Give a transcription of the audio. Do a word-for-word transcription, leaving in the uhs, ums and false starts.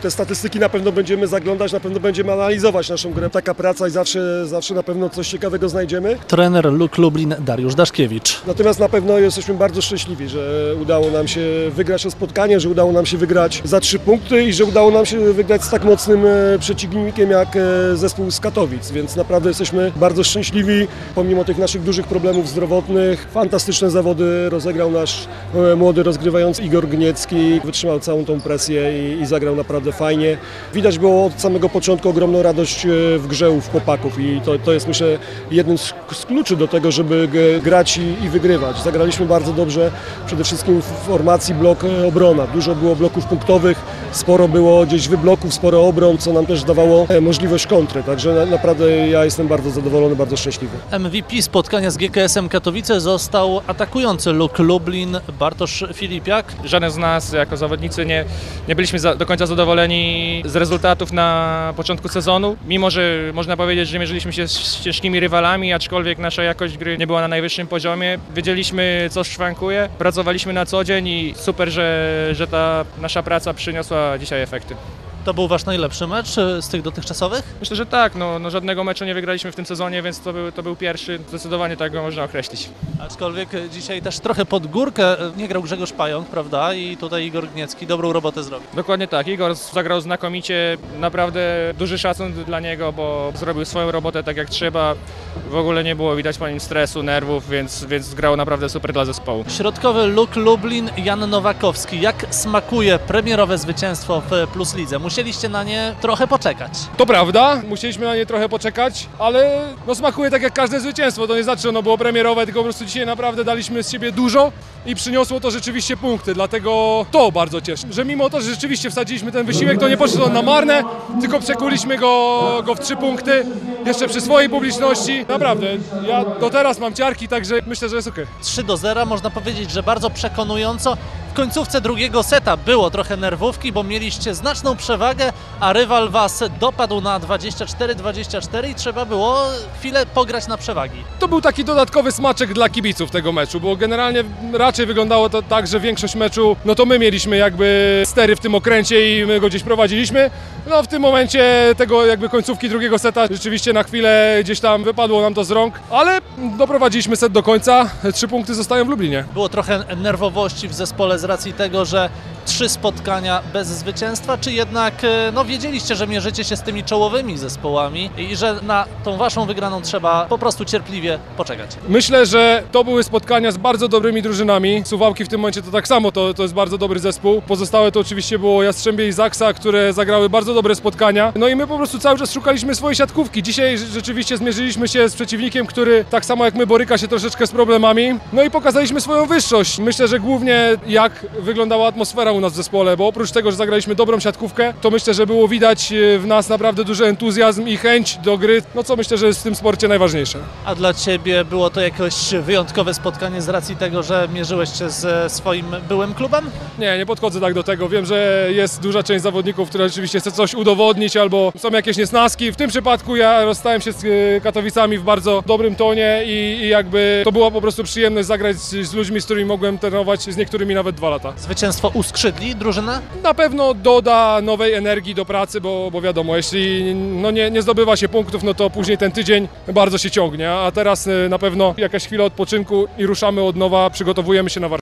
te statystyki na pewno będziemy zaglądać, na pewno będziemy analizować naszą grę. Taka praca i zawsze, zawsze na pewno coś ciekawego znajdziemy. Trener Luk Lublin Dariusz Daszkiewicz. Natomiast na pewno jesteśmy bardzo szczęśliwi, że udało nam się wygrać to spotkanie, że udało nam się wygrać za trzy punkty i że udało nam się wygrać z tak mocnym przeciwnikiem jak zespół z Katowic, więc naprawdę jesteśmy bardzo szczęśliwi, pomimo tych naszych dużych problemów zdrowotnych. Fantastyczne zawody rozegrał nasz młody rozgrywający Igor Gniecki, wytrzymał całą tą presję i, i zagrał naprawdę fajnie. Widać było od samego początku ogromną radość w grze u chłopaków i to, to jest, myślę, jeden z, z kluczy do tego, żeby grać i, i wygrywać. Zagraliśmy bardzo dobrze, przede wszystkim w formacji blok obrona. Dużo było bloków punktowych, sporo było gdzieś wybloków, sporo obron, co nam też dawało możliwość kontry. Także na, naprawdę ja jestem bardzo zadowolony, bardzo szczęśliwy. M V P spotkania z G K S-em Katowice został atakujący Luk Lublin Bartosz Filipiak. Żaden z nas jako zawodnicy nie, nie byliśmy za, do końca zadowoleni z rezultatów na początku sezonu. Mimo że można powiedzieć, że mierzyliśmy się z ciężkimi rywalami, aczkolwiek nasza jakość gry nie była na najwyższym poziomie. Wiedzieliśmy, co szwankuje, pracowaliśmy na co dzień i super, że, że ta nasza praca przyniosła dzisiaj efekty. To był wasz najlepszy mecz z tych dotychczasowych? Myślę, że tak. No, no żadnego meczu nie wygraliśmy w tym sezonie, więc to był, to był pierwszy. Zdecydowanie tak go można określić. Aczkolwiek dzisiaj też trochę pod górkę nie grał Grzegorz Pająk, prawda? I tutaj Igor Gniecki dobrą robotę zrobił. Dokładnie tak. Igor zagrał znakomicie. Naprawdę duży szacun dla niego, bo zrobił swoją robotę tak jak trzeba. W ogóle nie było widać po nim stresu, nerwów, więc, więc grał naprawdę super dla zespołu. Środkowy Luk Lublin Jan Nowakowski. Jak smakuje premierowe zwycięstwo w Plus Lidze? Musieliście na nie trochę poczekać. To prawda, musieliśmy na nie trochę poczekać, ale no smakuje tak jak każde zwycięstwo. To nie znaczy, że ono było premierowe, tylko po prostu dzisiaj naprawdę daliśmy z siebie dużo i przyniosło to rzeczywiście punkty, dlatego to bardzo cieszy. Że mimo to, że rzeczywiście wsadziliśmy ten wysiłek, to nie poszedł on na marne, tylko przekuliśmy go, go w trzy punkty, jeszcze przy swojej publiczności. Naprawdę, ja do teraz mam ciarki, także myślę, że jest okej. trzy do zera, można powiedzieć, że bardzo przekonująco. W końcówce drugiego seta było trochę nerwówki, bo mieliście znaczną przewagę, a rywal was dopadł na dwadzieścia cztery dwadzieścia cztery i trzeba było chwilę pograć na przewagi. To był taki dodatkowy smaczek dla kibiców tego meczu, bo generalnie raczej wyglądało to tak, że większość meczu, no to my mieliśmy jakby stery w tym okręcie i my go gdzieś prowadziliśmy. No w tym momencie tego jakby końcówki drugiego seta rzeczywiście na chwilę gdzieś tam wypadło nam to z rąk, ale doprowadziliśmy set do końca, trzy punkty zostają w Lublinie. Było trochę nerwowości w zespole z racji tego, że trzy spotkania bez zwycięstwa, czy jednak no, wiedzieliście, że mierzycie się z tymi czołowymi zespołami i że na tą waszą wygraną trzeba po prostu cierpliwie poczekać? Myślę, że to były spotkania z bardzo dobrymi drużynami. Suwałki w tym momencie to tak samo, to, to jest bardzo dobry zespół. Pozostałe to oczywiście było Jastrzębie i Zaksa, które zagrały bardzo dobre spotkania. No i my po prostu cały czas szukaliśmy swojej siatkówki. Dzisiaj rzeczywiście zmierzyliśmy się z przeciwnikiem, który tak samo jak my boryka się troszeczkę z problemami. No i pokazaliśmy swoją wyższość. Myślę, że głównie jak wyglądała atmosfera u nas w zespole, bo oprócz tego, że zagraliśmy dobrą siatkówkę, to myślę, że było widać w nas naprawdę duży entuzjazm i chęć do gry, no co myślę, że jest w tym sporcie najważniejsze. A dla ciebie było to jakieś wyjątkowe spotkanie z racji tego, że mierzyłeś się ze swoim byłym klubem? Nie, nie podchodzę tak do tego. Wiem, że jest duża część zawodników, która rzeczywiście chce coś udowodnić albo są jakieś niesnaski. W tym przypadku ja rozstałem się z Katowicami w bardzo dobrym tonie i, i jakby to była po prostu przyjemność zagrać z, z ludźmi, z którymi mogłem trenować, z niektórymi nawet dwa lata. Zwycięstwo uskrzydli drużynę? Na pewno doda nowej energii do pracy, bo, bo wiadomo, jeśli no nie, nie zdobywa się punktów, no to później ten tydzień bardzo się ciągnie, a teraz na pewno jakaś chwila odpoczynku i ruszamy od nowa, przygotowujemy się na Warszawę.